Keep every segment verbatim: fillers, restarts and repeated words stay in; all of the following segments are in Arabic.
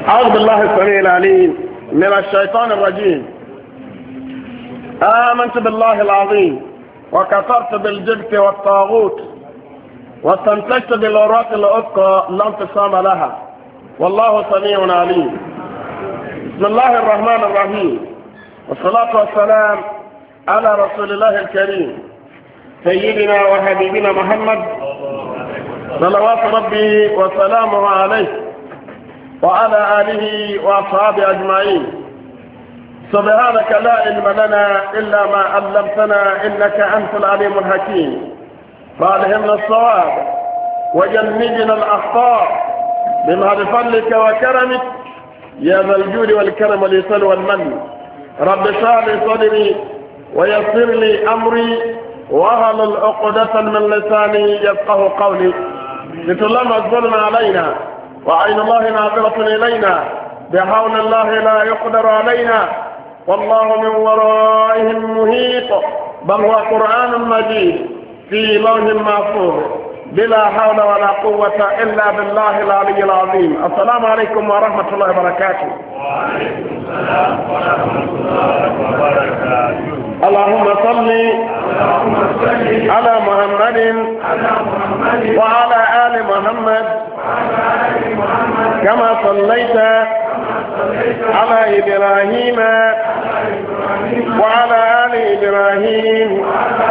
أعوذ بالله السميع العليم من الشيطان الرجيم. آمنت بالله العظيم وكفرت بالجبت والطاغوت واستمسكت بالعروة الأثقى لا انفصام لها والله سميع عليم. بسم الله الرحمن الرحيم، والصلاة والسلام على رسول الله الكريم سيدنا وحبيبنا محمد صلوات ربي وسلامه عليه وعلى آله وأصحابه أجمعين. سبحانك لا علم لنا إلا ما علمتنا إنك أنت العليم الحكيم، فألهمنا الصواب وجنبنا الأخطاء بما بفضلك وكرمك يا ذا الجود والكرم والإحسان والمن. رب اشرح لي صدري ويسر لي أمري واحلل عقدة من لساني يفقه قولي. لتلام الظلم علينا وعين الله ناظرة إلينا، بحول الله لا يقدر علينا، والله من ورائهم محيط، بل هو قرآن مجيد في لوح محفوظ بلا حول ولا قوة إلا بالله العلي العظيم. السلام عليكم ورحمة الله وبركاته. وعليكم السلام ورحمة الله وبركاته. اللهم صل على محمد وعلى آل محمد كما صليت على إبراهيم وعلى آل إبراهيم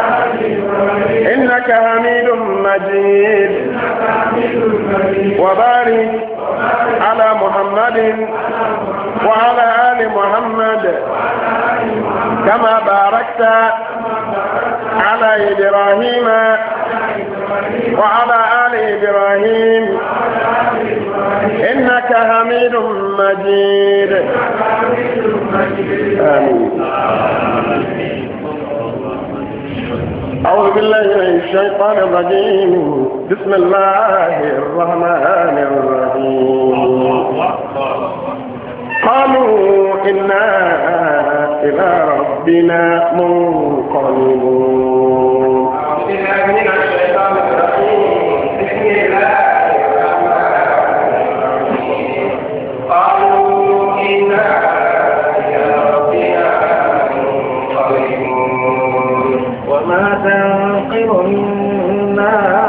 إنك حميد مجيد. وبارك على محمد وعلى آل محمد كما باركت على إبراهيم وعلى آل إبراهيم إنك حميد مجيد. آمين. أعوذ بالله من الشيطان الرجيم. بسم الله الرحمن الرحيم. قالوا إنا إلى ربنا منقلبون. أعوذ بالله من الشيطان الرجيم. بسم الله الرحمن الرحيم. قالوا إنا إلى ربنا منقلبون. وما تنقم منا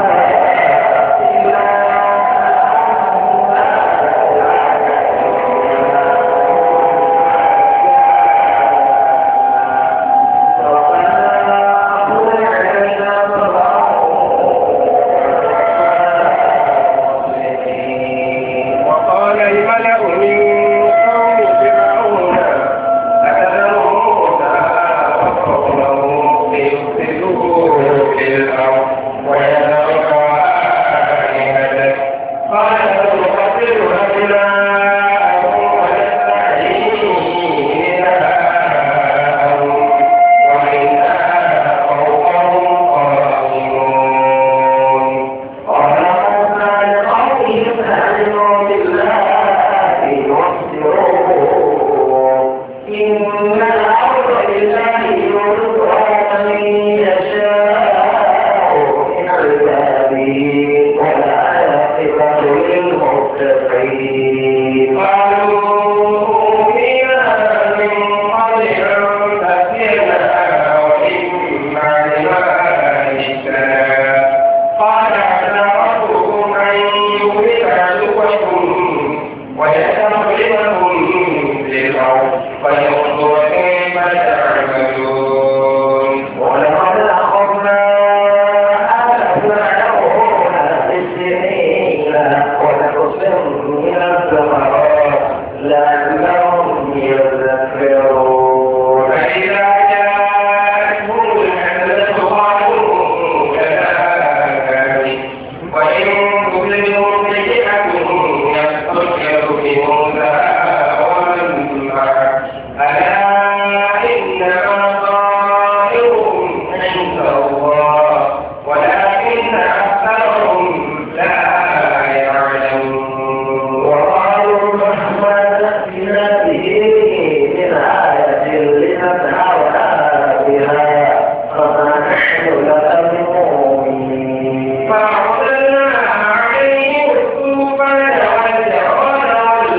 وإن كل مبتدئة يستشعر بموسى